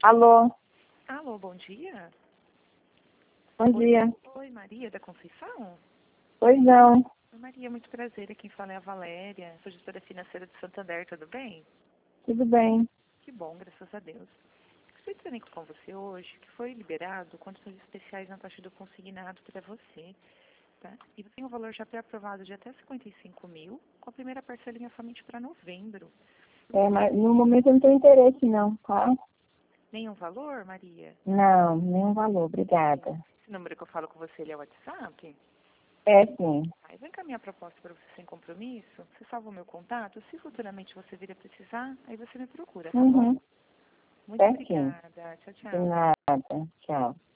Alô, Alô, bom dia. bom dia. Oi, Maria da Conceição? Pois não, Oi, Maria, muito prazer. Quem fala é a Valéria, sou gestora financeira de Santander, tudo bem? tudo bem. Que bom, graças a Deus. Estou entrando com você hoje que foi liberado condições especiais na taxa do consignado para você, tá? E tem um valor já pré-aprovado de até 55 mil, com a primeira parcelinha somente para novembro. Mas no momento eu não tenho interesse não, tá? Nenhum valor, Maria? Não, nenhum valor, obrigada. Esse número que eu falo com você, ele é o WhatsApp? É sim. Aí vou encaminhar a proposta para você sem compromisso. Você salva o meu contato. Se futuramente você vir a precisar, aí você me procura, tá bom? Uhum, Muito é sim. obrigada. Tchau, De tchau. nada, tchau.